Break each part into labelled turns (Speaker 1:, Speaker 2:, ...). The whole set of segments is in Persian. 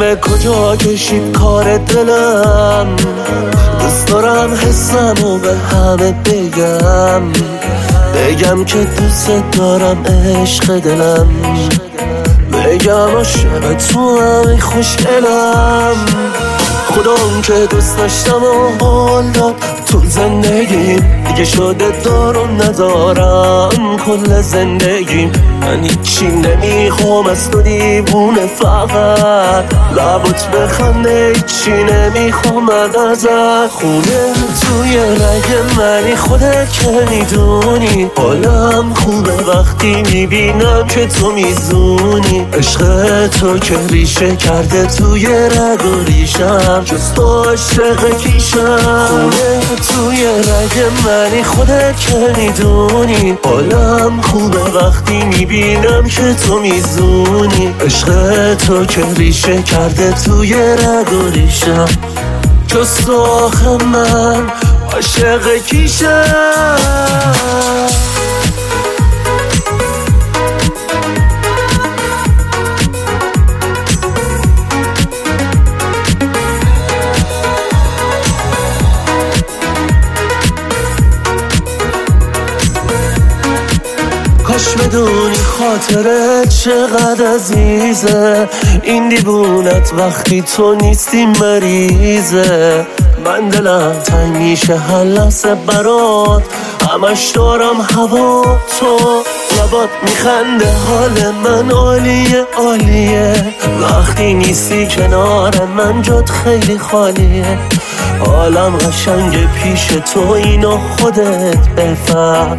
Speaker 1: کجا کشید کار دلم، دوست دارم حسمو به همه بگم که دوست دارم عشق دلم، بگم عاشق تو هم خوشگلم. خدا اون که دوست داشتم و حال داد تو زندگیم، دیگه شده دارم ندارم کل زندگیم. من هیچی نمیخوام از تو دیوونه، فقط لبات بخنده، هیچی نمیخوام ازت. خونه توی رگ منی، خودت که میدونی حالم خوبه وقتی میبینم که تو میزونی. عشق تو که ریشه کرده توی رگ و ریشم، جز تو عاشق کیشم. خونه توی رگ منی، خودت که میدونی حالم خوبه وقتی میبینم که تو میزونی. عشق تو که ریشه کرده توی رگ و ریشم، جز تو آخه من عاشق کیشم. کاش بدونی خاطره چقدر عزیزه، این دیوونت وقتی تو نیستی مریضه. من دلم تنگ میشه هر لحظه برات، همش دارم هوا تو. لبات میخنده حال من عالیه عالیه، وقتی نیستی کنار من جات خیلی خالیه. حالم قشنگ پیش تو، اینو خودت بفهم.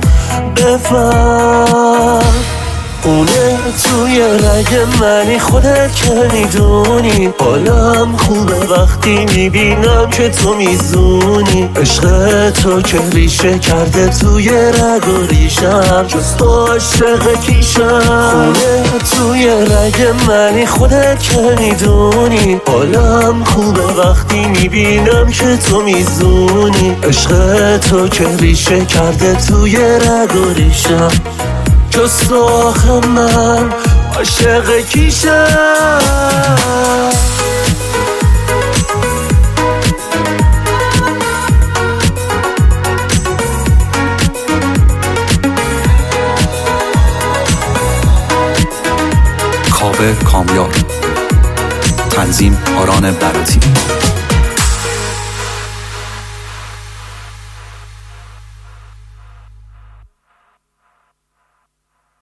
Speaker 1: خونه توی رگ منی، خودت که میدونی حالم خوبه وقتی میبینم که تو میزونی. عشق تو که ریشه کرده توی رگ و ریشم، جز تو عاشق کیشم. خونه توی رگ منی، خودت که میدونی حالم خوبه وقتی میبینم که تو میزونی. عشق تو که ریشه کرده توی رگ و ریشم، جز تو آخه من عاشق کیشم.
Speaker 2: کاوه کامیار، تنظیم آران براتی.